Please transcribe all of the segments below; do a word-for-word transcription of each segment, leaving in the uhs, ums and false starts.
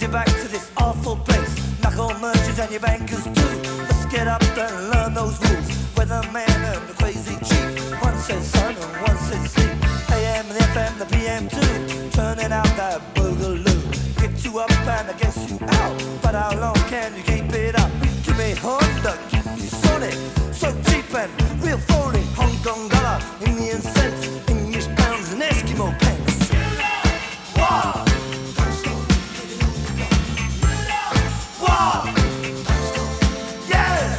you back to this awful place. Knuckle merchants and your bankers too. Let's get up and learn those rules. Weatherman and the crazy chief. One says sun and one says sleep. A M and F M, the P M too. Turning out that boogaloo. Get you up and I guess you out. But how long can you keep it up? Give me Honda, give me Sonic. So cheap and real phony. Hong Kong dollar, Indian cents, English pounds and Eskimo pence. Wow! Wow! Yeah!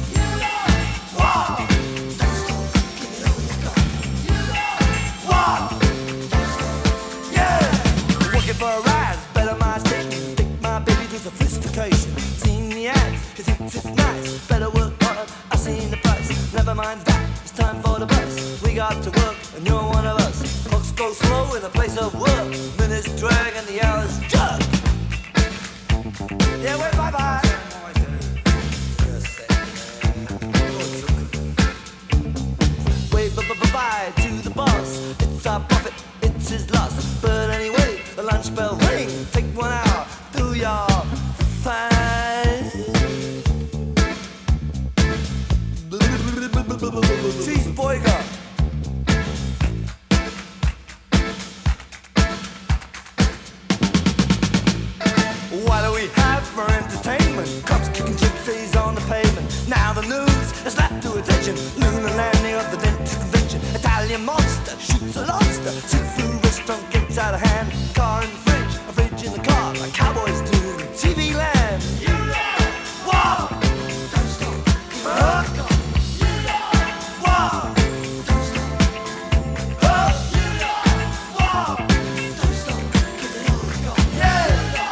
Wow! Wow! Yeah! Working for a rise, better my station. Take my baby to sophistication. Seen the ads, he thinks it's nice. Better work hard, I've seen the price. Never mind that, it's time for the bus. We got to work, and you're one of us. Clocks go slow in a place of work. Minutes drag and the hours jug. Yeah, wait, bye bye. Wait, bye bye bye to the boss. It's our profit, it's his loss. But anyway, the lunch bell ring. Take one hour, do your fine. Cheeseburger. What do we have for entertainment? Cops kicking gypsies on the pavement. Now the news has slapped to attention. Lunar landing of the dentist convention. Italian monster shoots a lobster. Seafood restaurant gets out of hand. Car in the fridge, a fridge in the car, like cowboys do in T V land. You know, whoa! Don't stop, keep on going. You know, whoa! Don't stop, oh! You know, whoa! Don't stop, keep it on going. Yeah!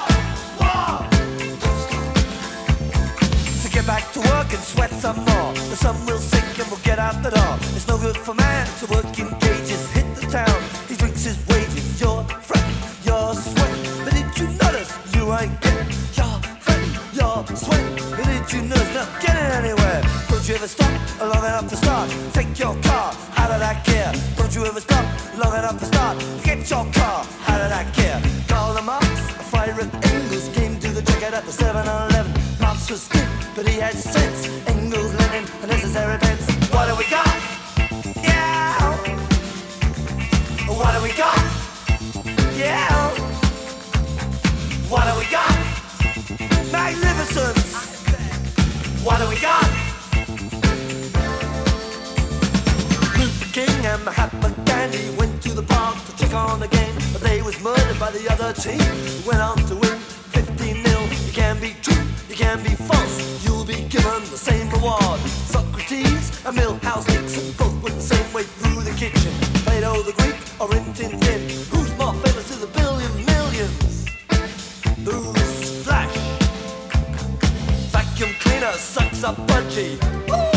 So get back to work and sweat some more. The sun will sink and we'll get out the door. It's no good for man to work in cages. Hit the town, he drinks his wages. You're fretting, you're sweating. But did you notice you ain't getting? You're fretting, you're sweating. But did you notice not getting anywhere? Don't you ever stop long enough to start? Take your car out of that gear. Don't you ever stop long enough to start? Get your car out of that gear. Call the Marx, a fire at Engels. Came to the checkout at the seven eleven. Marx was good, but he had sense. Engels, Lenin, a necessary pence. What do we got? Yeah. What do we got? Yeah. What do we got? Magnificence. What do we got? Luther King and Mahatma Gandhi went to the park to check on the game, but they was murdered by the other team. Went on to win fifteen nil. You can be true, you can be false. You'll be given the same reward. Socrates and Milhouse Nixon both went the same way through the kitchen. Plato the Greek or Rin Tin Tin. Who's more famous to the billion millions? Who's Flash? Vacuum cleaner sucks up budgie. Woo!